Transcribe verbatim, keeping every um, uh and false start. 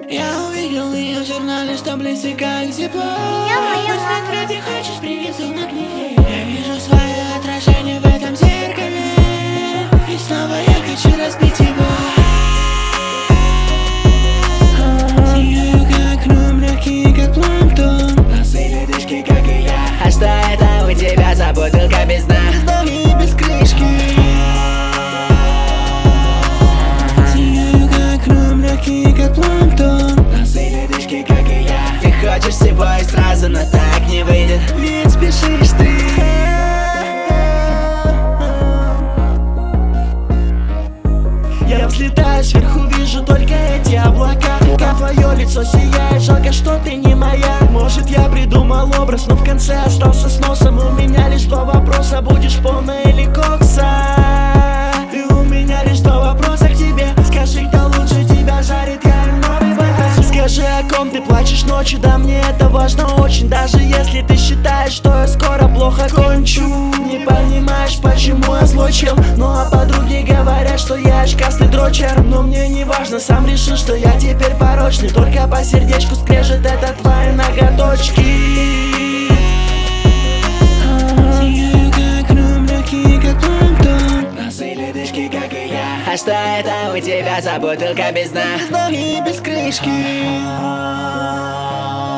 Я увидел ее в журнале, что близко как тепло. Пусть как вроде хочешь пририсунуть мне. Я вижу свое отражение в этом зеркале, и снова я хочу разбить его. Сияю как гном, легкий как планктон. Носы ледышки, как и я. А что это у тебя за бутылка без дна? Без ноги и без крышки. Сияю как гном, легкий как планктон. Носы ледышки, как и я. Ты хочешь всего и сразу, но так не выйдет. Ведь спешишь ты. Я взлетаю сверху, вижу только эти облака. Как твое лицо сияет, жалко, что ты не моя. Может, я придумал образ, но в конце остался с носом. У меня лишь два вопроса: будешь полная или кокса? И у меня лишь два вопроса к тебе. Скажи, кто лучше тебя жарит, я новый байф. Скажи, о ком ты плачешь ночью, да мне это важно очень. Даже если ты считаешь, что я скоро плохо кончу. Не понимаешь, почему я злой чел. Ну а подруги говорят, что я очкастый дрочер. Но мне не важно, сам решил, что я теперь порочный. Только по сердечку скрежет это твои ноготочки. Сияю как гном, легкий как планктон. Носы ледышки, как и я. А что это у тебя за бутылка без дна? Без ноги и без крышки.